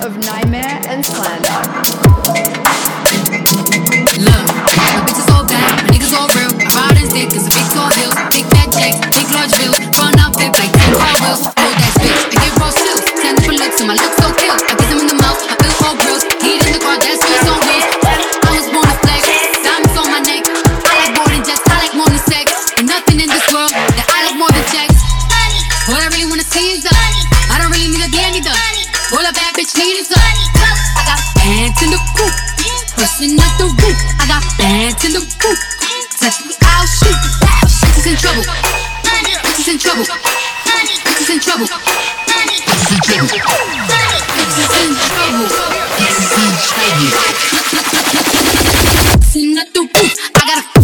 of Nightmare and Slander. Look, my bitch is all bad, my niggas all real. I ride in stick, cause a big tall hills, big fat checks, big large bills, run up big like 10 car wheels. Hold that bitch, I get raw chills, 10 different looks, and my looks so kill. I get them in the mouth, I feel all grills, heat in the car, that's what's on wheels. I was born to flex, diamonds on my neck. I like more than jets, I like more than sex. And nothing in this world that I like more than checks. What I really wanna see is up. I don't really need a D, I need the all a bad bitch need is up. I got pants in the coop, bustin' up the roof. I got pants in the coop, touch me, I'll shoot. Bitches in trouble, bitches in trouble, bitches in trouble, bitches in trouble, bitches in trouble, bitches in trouble. Bustin' up the roof, I got a